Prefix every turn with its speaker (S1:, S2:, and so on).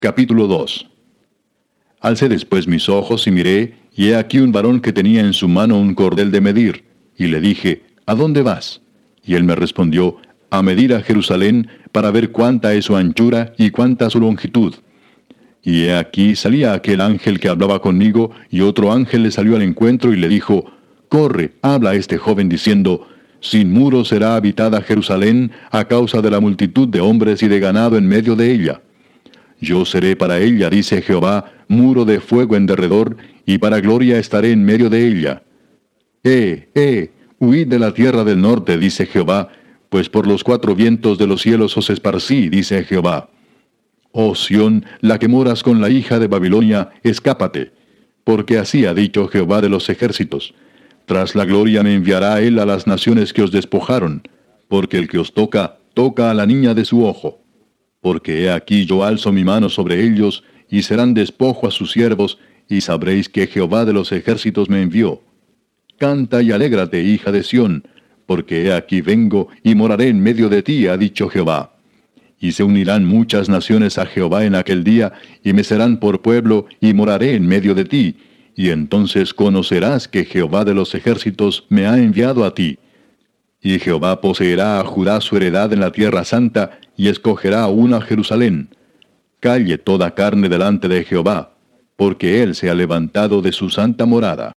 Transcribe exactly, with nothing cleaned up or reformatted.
S1: Capítulo dos. Alcé después mis ojos y miré, y he aquí un varón que tenía en su mano un cordel de medir, y le dije, ¿a dónde vas? Y él me respondió, a medir a Jerusalén, para ver cuánta es su anchura y cuánta su longitud. Y he aquí salía aquel ángel que hablaba conmigo, y otro ángel le salió al encuentro y le dijo, corre, habla a este joven diciendo, sin muro será habitada Jerusalén a causa de la multitud de hombres y de ganado en medio de ella. Yo seré para ella, dice Jehová, muro de fuego en derredor, y para gloria estaré en medio de ella. Eh, eh, huid de la tierra del norte, dice Jehová, pues por los cuatro vientos de los cielos os esparcí, dice Jehová. Oh Sión, la que moras con la hija de Babilonia, escápate, porque así ha dicho Jehová de los ejércitos. Tras la gloria me enviará él a las naciones que os despojaron, porque el que os toca, toca a la niña de su ojo. Porque he aquí yo alzo mi mano sobre ellos, y serán despojo a sus siervos, y sabréis que Jehová de los ejércitos me envió. Canta y alégrate, hija de Sión, porque he aquí vengo, y moraré en medio de ti, ha dicho Jehová. Y se unirán muchas naciones a Jehová en aquel día, y me serán por pueblo, y moraré en medio de ti, y entonces conocerás que Jehová de los ejércitos me ha enviado a ti. Y Jehová poseerá a Judá su heredad en la tierra santa, y escogerá aún a Jerusalén. Calle toda carne delante de Jehová, porque él se ha levantado de su santa morada.